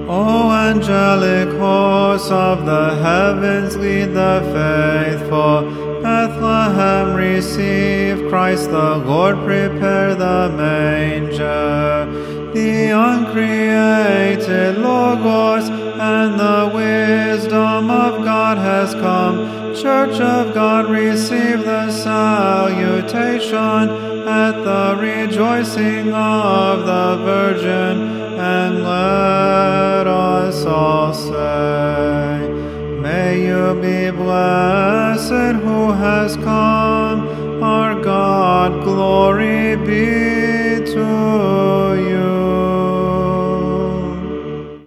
O angelic hosts of the heavens, lead the faithful. Bethlehem, receive Christ the Lord, prepare the manger. The uncreated Logos and the wisdom of God has come. Church of God, receive the salutation at the rejoicing of the Virgin, and let us all say, may you be blessed who has come, our God, glory be to you.